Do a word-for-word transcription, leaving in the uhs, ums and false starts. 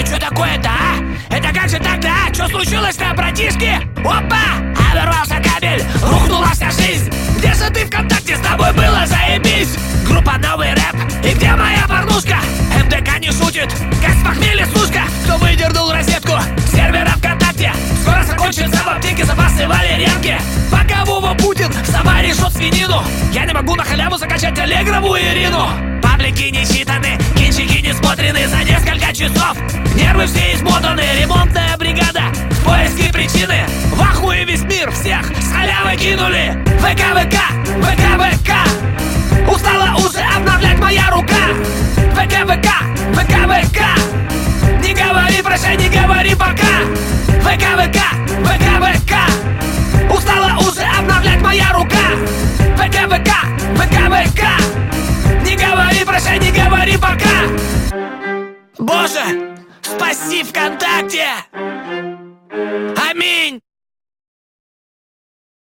что такое-то, а? Это как же так-то, а? Что случилось-то, братишки? Опа! Оборвался кабель, рухнула вся жизнь. Где же ты ВКонтакте, с тобой было заебись? Группа «Новый рэп», и где моя порнушка? МДК не шутит, как с похмелья сушка. Кто выдернул розетку сервера ВКонтакте? Скоро закончится в аптеке запасы валерьянки. Пока Вова Путин сама решет свинину, я не могу на халяву закачать Аллегрову Ирину. Паблики не читаны, кинчики не смотрены за несколько часов. Нервы все измотаны, ремонтная бригада в поиске причины. В ахуе весь мир, всех с халявой кинули. ВК, ВК, ВК, ВК, устала уже обновлять моя рука. ВК, ВК, ВК, ВК, не говори прощай, не говори пока. ВК, ВК, ВК, ВК, устала уже обновлять моя рука. ВК, ВК, ВК, ВК, не говори прощай, не говори пока. Боже, спаси ВКонтакте! Аминь!